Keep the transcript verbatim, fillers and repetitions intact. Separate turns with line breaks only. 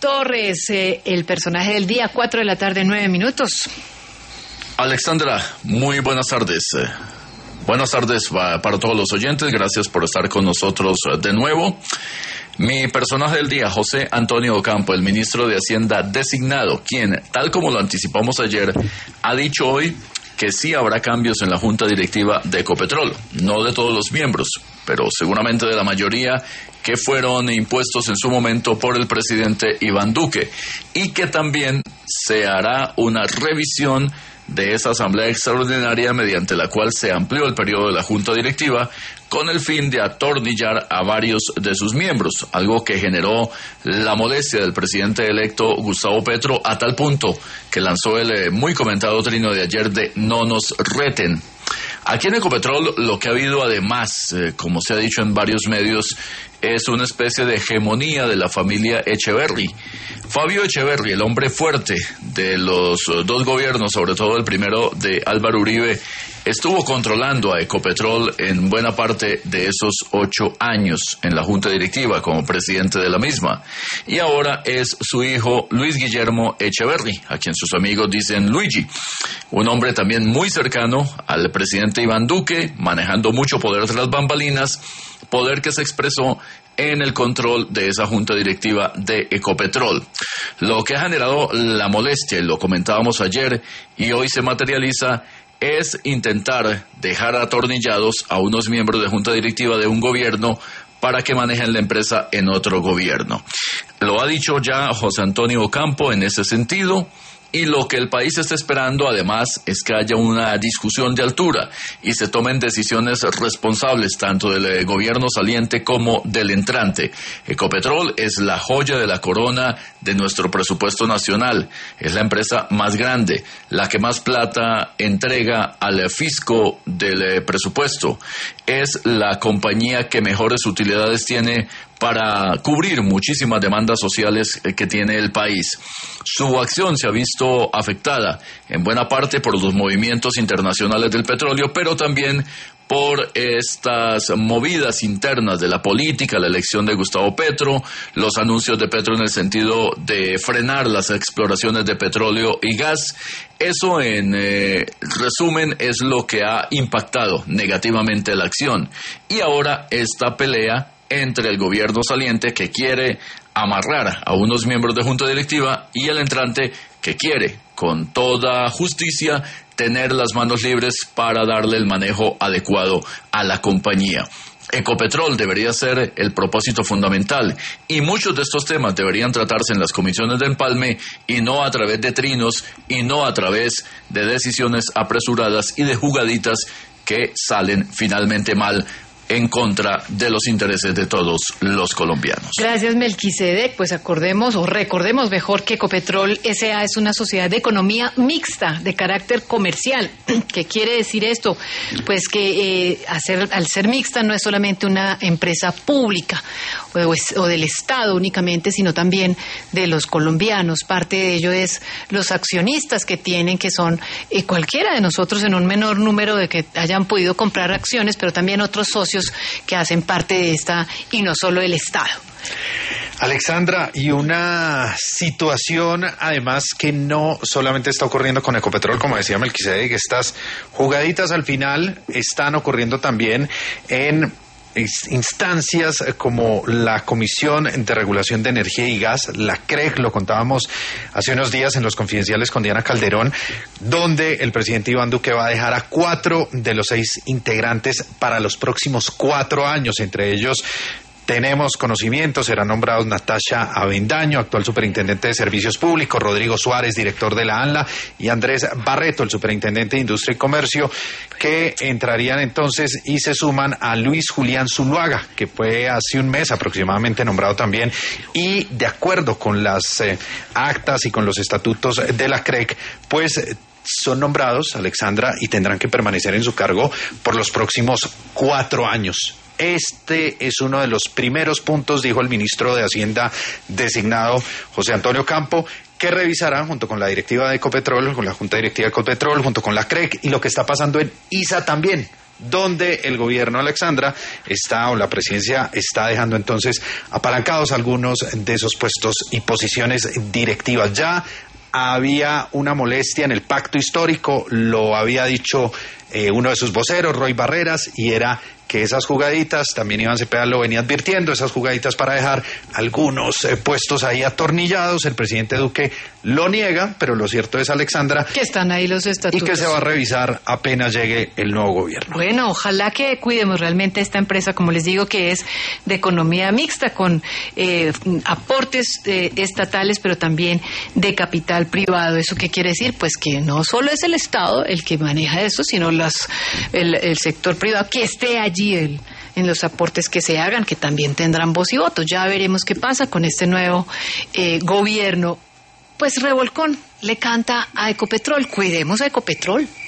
Torres, eh, el personaje del día, cuatro de la tarde, nueve minutos.
Alexandra, muy buenas tardes. Buenas tardes para todos los oyentes, gracias por estar con nosotros de nuevo. Mi personaje del día, José Antonio Ocampo, el ministro de Hacienda designado, quien, tal como lo anticipamos ayer, ha dicho hoy que sí habrá cambios en la junta directiva de Ecopetrol, no de todos los miembros, pero seguramente de la mayoría que fueron impuestos en su momento por el presidente Iván Duque, y que también se hará una revisión de esa asamblea extraordinaria mediante la cual se amplió el periodo de la junta directiva con el fin de atornillar a varios de sus miembros, algo que generó la molestia del presidente electo Gustavo Petro a tal punto que lanzó el eh, muy comentado trino de ayer de "no nos reten". Aquí en Ecopetrol lo que ha habido además, eh, como se ha dicho en varios medios, es una especie de hegemonía de la familia Echeverry. Fabio Echeverry, el hombre fuerte de los dos gobiernos, sobre todo el primero de Álvaro Uribe, estuvo controlando a Ecopetrol en buena parte de esos ocho años en la junta directiva como presidente de la misma. Y ahora es su hijo Luis Guillermo Echeverry, a quien sus amigos dicen Luigi, un hombre también muy cercano al presidente Iván Duque, manejando mucho poder tras bambalinas, poder que se expresó en el control de esa junta directiva de Ecopetrol. Lo que ha generado la molestia, y lo comentábamos ayer y hoy se materializa, es intentar dejar atornillados a unos miembros de junta directiva de un gobierno para que manejen la empresa en otro gobierno. Lo ha dicho ya José Antonio Ocampo en ese sentido. Y lo que el país está esperando, además, es que haya una discusión de altura y se tomen decisiones responsables tanto del gobierno saliente como del entrante. Ecopetrol es la joya de la corona de nuestro presupuesto nacional. Es la empresa más grande, la que más plata entrega al fisco del presupuesto. Es la compañía que mejores utilidades tiene para cubrir muchísimas demandas sociales que tiene el país. Su acción se ha visto afectada en buena parte por los movimientos internacionales del petróleo, pero también por estas movidas internas de la política, la elección de Gustavo Petro, los anuncios de Petro en el sentido de frenar las exploraciones de petróleo y gas. Eso, en eh, resumen, es lo que ha impactado negativamente la acción. Y ahora esta pelea entre el gobierno saliente, que quiere amarrar a unos miembros de junta directiva, y el entrante, que quiere, con toda justicia, tener las manos libres para darle el manejo adecuado a la compañía. Ecopetrol debería ser el propósito fundamental, y muchos de estos temas deberían tratarse en las comisiones de empalme y no a través de trinos y no a través de decisiones apresuradas y de jugaditas que salen finalmente mal en contra de los intereses de todos los colombianos.
Gracias, Melquisedec. Pues acordemos o recordemos mejor que Ecopetrol S A es una sociedad de economía mixta de carácter comercial. ¿Qué quiere decir esto? Pues que eh, hacer, al ser mixta no es solamente una empresa pública o, es, o del Estado únicamente, sino también de los colombianos. Parte de ello es los accionistas que tienen, que son eh, cualquiera de nosotros en un menor número de que hayan podido comprar acciones, pero también otros socios que hacen parte de esta, y no solo el Estado.
Alexandra, y una situación además que no solamente está ocurriendo con Ecopetrol, como decía Melquisedec, estas jugaditas al final están ocurriendo también en instancias como la Comisión de Regulación de Energía y Gas, la C R E G, lo contábamos hace unos días en Los Confidenciales con Diana Calderón, donde el presidente Iván Duque va a dejar a cuatro de los seis integrantes para los próximos cuatro años, entre ellos tenemos conocimiento, serán nombrados Natasha Avendaño, actual superintendente de Servicios Públicos, Rodrigo Suárez, director de la ANLA, y Andrés Barreto, el superintendente de Industria y Comercio, que entrarían entonces y se suman a Luis Julián Zuluaga, que fue hace un mes aproximadamente nombrado también, y de acuerdo con las eh, actas y con los estatutos de la C R E G, pues son nombrados, Alexandra, y tendrán que permanecer en su cargo por los próximos cuatro años. Este es uno de los primeros puntos, dijo el ministro de Hacienda designado, José Antonio Ocampo, que revisará junto con la directiva de Ecopetrol, con la Junta Directiva de Ecopetrol, junto con la C R E G y lo que está pasando en I S A también, donde el gobierno, Alexandra, está, o la presidencia está dejando entonces apalancados algunos de esos puestos y posiciones directivas. Ya había una molestia en el pacto histórico, lo había dicho eh, uno de sus voceros, Roy Barreras, y era que esas jugaditas, también Iván Cepeda lo venía advirtiendo, esas jugaditas para dejar algunos eh, puestos ahí atornillados, el presidente Duque lo niega, pero lo cierto es, Alexandra,
que están ahí los estatutos
y que se va a revisar apenas llegue el nuevo gobierno.
Bueno, ojalá que cuidemos realmente esta empresa, como les digo, que es de economía mixta, con eh, aportes eh, estatales, pero también de capital privado. ¿Eso qué quiere decir? Pues que no solo es el Estado el que maneja esto, sino las, el, el sector privado que esté allí El, en los aportes que se hagan, que también tendrán voz y voto. Ya veremos qué pasa con este nuevo eh, gobierno. Pues revolcón le canta a Ecopetrol. Cuidemos a Ecopetrol.